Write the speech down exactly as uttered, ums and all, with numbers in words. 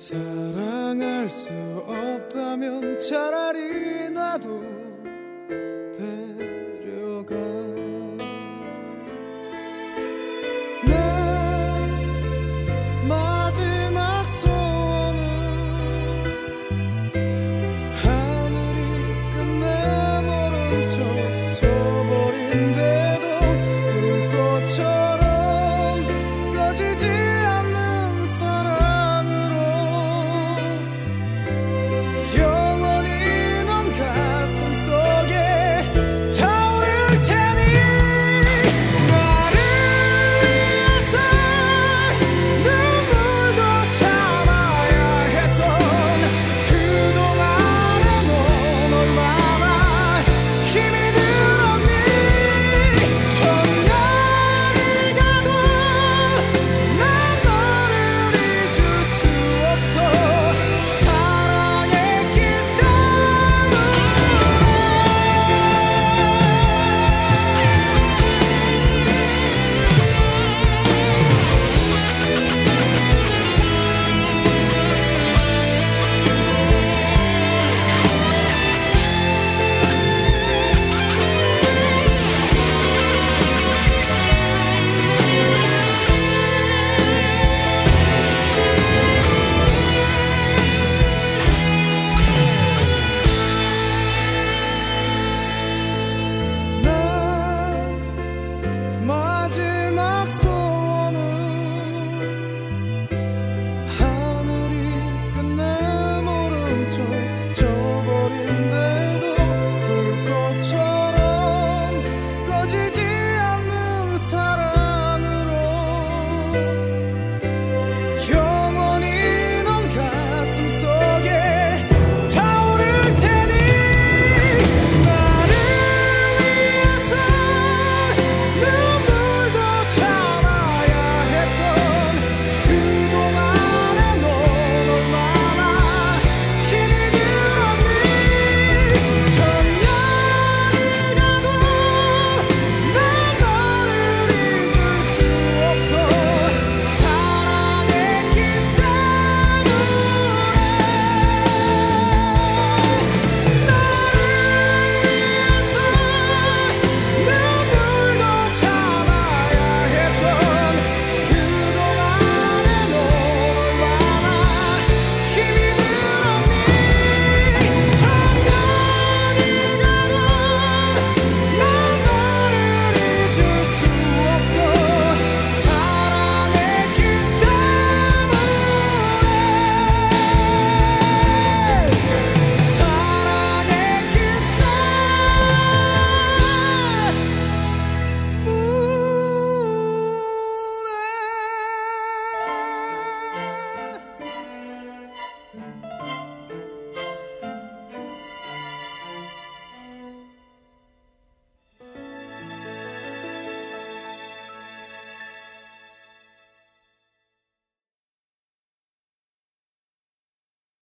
사랑할 수 없다면 차라리 나도 데려가. 내 마지막 소원은 하늘이 끝내 모른 척 져버린 데도 불꽃처럼 꺼지지 않는 사랑으로 영원히 넌 가슴 속에 타오를 테니 나를 위해서 눈물도 참아야 했던 그동안에 넌 얼마나 힘이 들었니. 천년이 가도 난 너를 잊을 수 없어. 사랑했기 때문에. 내 마지막 소원은 하늘이 끝내 모른 척 져버린